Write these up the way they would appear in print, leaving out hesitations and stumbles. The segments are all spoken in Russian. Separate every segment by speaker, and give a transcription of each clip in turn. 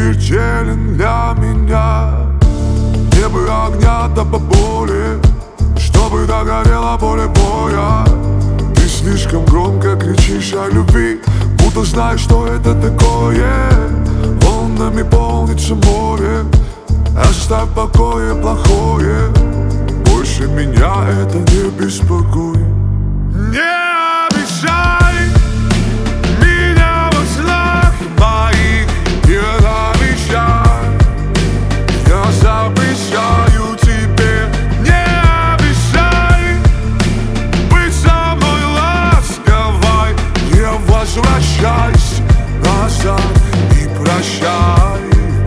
Speaker 1: смертелен для меня. Не бы огня, да поболее, чтобы догорело поле боя. Ты слишком громко кричишь о любви, будто знаешь, что это такое. Волнами полнится море, оставь в покое плохое. Больше меня это не беспокоит. Не обещай меня во снах моих, не обещай. Я запрещаю тебе, не обещай быть со мной ласковой. Не возвращайся назад и прощай.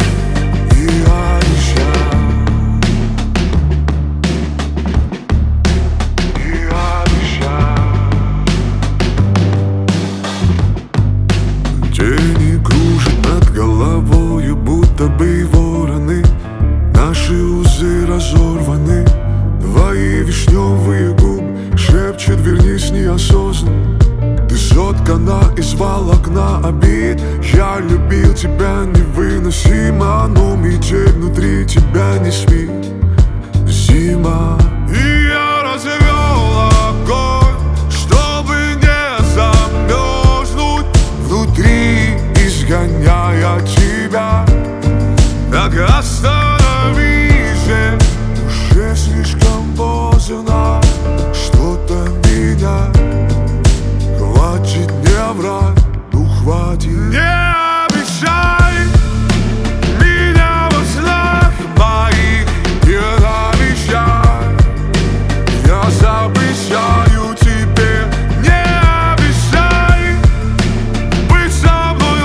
Speaker 1: Тени кружат над головою, будто бы вороны. Наши узы разорваны. Твои вишневые губы шепчут: вернись неосознанно. Ты соткана из волокна обид. Я любил тебя невыносимо, но метель внутри тебя не спит. Зима. И я развел огонь, чтобы не замерзнуть внутри, изгоняя тебя. Так остановись же, уже слишком поздно. Что-то меня хватит, не врать, ну хватит. Не обещай меня во снах моих, не обещай. Я запрещаю тебе, не обещай быть со мной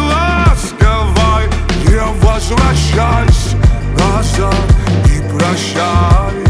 Speaker 1: ласковой. Не возвращайся назад и прощай.